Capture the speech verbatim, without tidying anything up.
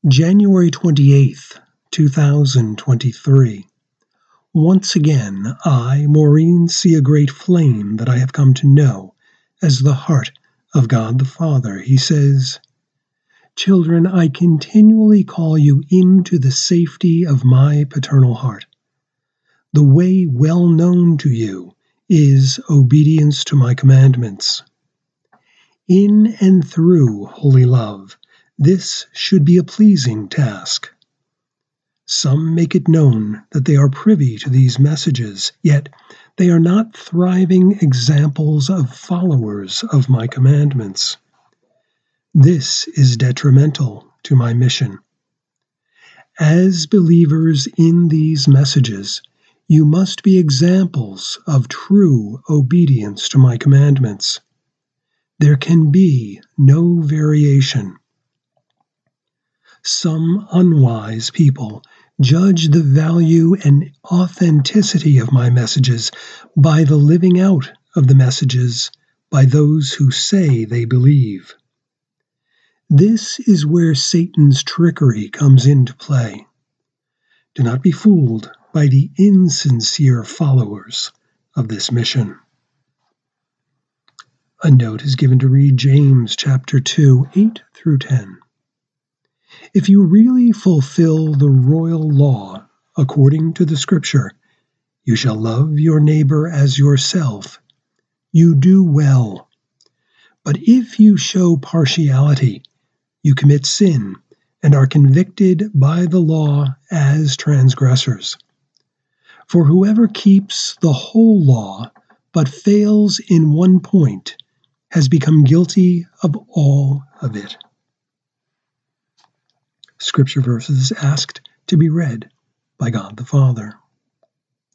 January twenty-eighth, two thousand twenty-three. Once again, I, Maureen, see a great flame that I have come to know as the heart of God the Father. He says, "Children, I continually call you into the safety of my paternal heart. The way well known to you is obedience to my commandments. In and through holy love, this should be a pleasing task. Some make it known that they are privy to these messages, yet they are not thriving examples of followers of my commandments. This is detrimental to my mission. As believers in these messages, you must be examples of true obedience to my commandments. There can be no variation. Some unwise people judge the value and authenticity of my messages by the living out of the messages by those who say they believe. This is where Satan's trickery comes into play. Do not be fooled by the insincere followers of this mission." A note is given to read James chapter two, eight through ten. If you really fulfill the royal law according to the Scripture, "You shall love your neighbor as yourself," you do well. But if you show partiality, you commit sin and are convicted by the law as transgressors. For whoever keeps the whole law but fails in one point has become guilty of all of it. Scripture verses asked to be read by God the Father.